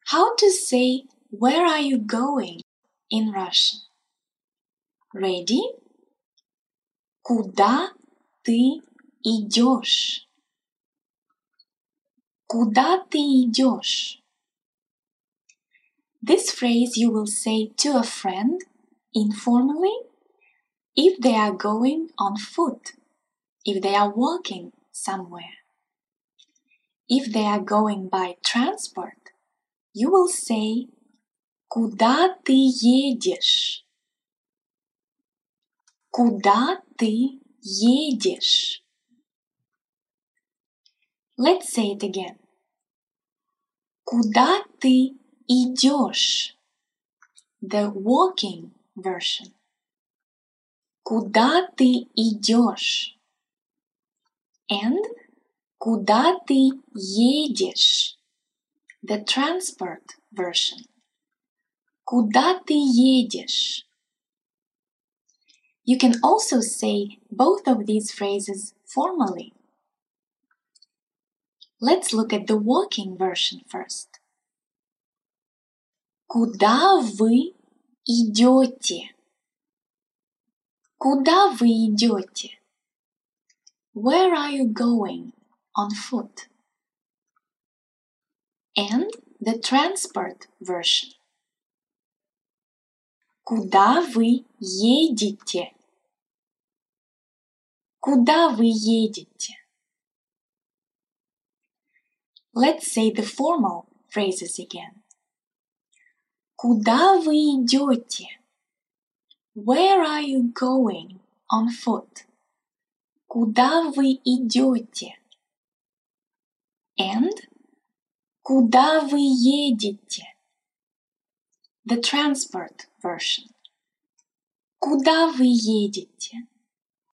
How to say where are you going in Russian? Ready? Куда ты идешь? Куда ты идешь? This phrase you will say to a friend informally if they are going on foot, if they are walking somewhere. If they are going by transport, you will say Куда ты едешь? Куда ты едешь? Let's say it again. Куда ты идешь? The walking version. Куда ты идешь? And куда ты едешь? The transport version. Куда ты едешь? You can also say both of these phrases formally. Let's look at the walking version first. Куда вы идете? Куда вы идете? Where are you going on foot? And the transport version. Куда вы едете? Куда вы едете? Let's say the formal phrases again. Куда вы идете? Where are you going on foot? Куда вы идете? And куда вы едете? The transport version. Куда вы едете?